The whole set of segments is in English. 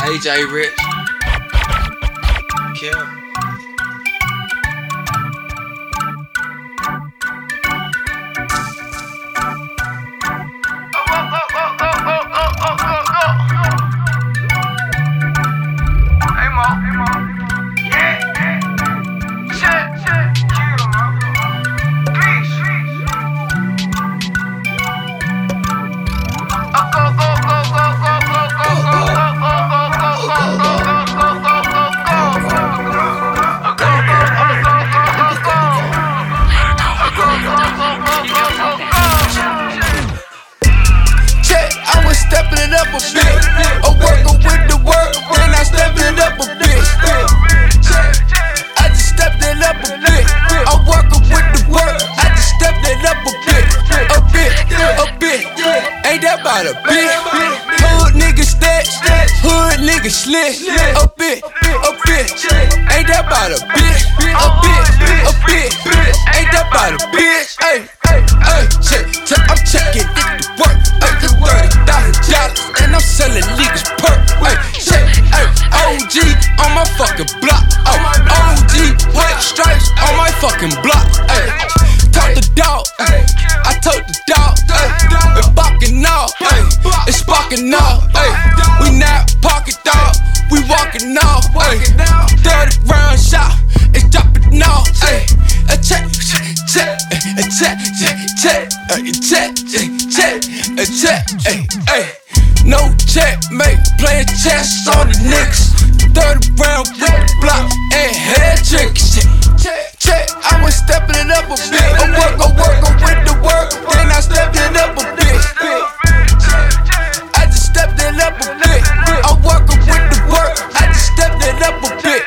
AJ Rich. Kill. Stepping it up a bit, a worker with the work, then I stepping it up a bit. I just stepped it up a bit. I'm working with the work, I just stepped it up a bit. Ain't that about a bit? Hood nigga stat, hood nigga slit. A bit. Ain't that about a bit? A bit. Ain't that about a bitch? Ay, I'm checking it to work. $30,000 and I'm selling niggas perk. OG on my fucking block. OG white stripes on my fucking block. Told the dog, I told the dog, it's barking off, it's sparking off. We not pocket dog, we walking off. 30 round shot, it's dropping off. A check. No checkmate, playing chess on the niggas. 30 round with the block and head tricks. Check, I was stepping it up a bit. I'm working with the work, then I stepped it up a bit. I just stepped it up a bit. I'm working with the work, I just stepped it up a bit.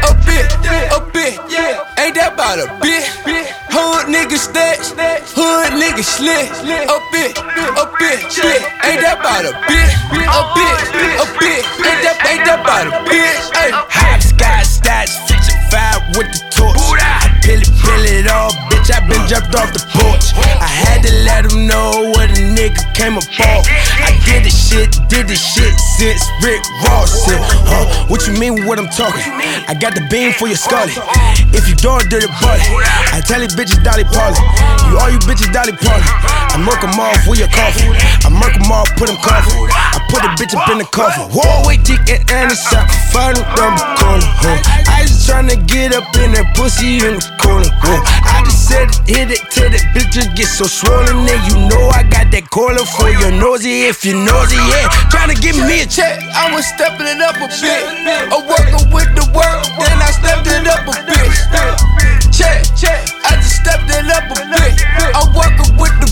Ain't that about a bit? Hood nigga stats, hood nigga slit. A bit. Ain't that about a bit? A bit. Ain't that about a bitch? Hot sky stats, 55 with the torch. I peel it off, bitch. I been jumped off the porch. I had to let them know what a nigga came up for. I did this shit since Rick Ross said, what you mean with what I'm talking? I got the beam for your scully. If you don't do the bullet, I tell you bitches Dolly Parton. All you bitches Dolly Parton. I murk them off with your coffin. I murk them off, put them coffin. I put a bitch up in the coffin. Whoa, wait, dick and Anderson. Find them down the corner. I just tryna get up in that pussy in the corner. I just said it, hit it till that bitch just get so swollen. And you know I got that collar for your nosy. If you nosy, yeah. Tryna give me a check. I was stepping it up a bit. I'm working with the work, then I stepped it up a bit. Check. I just stepped it up a bit. I'm working with the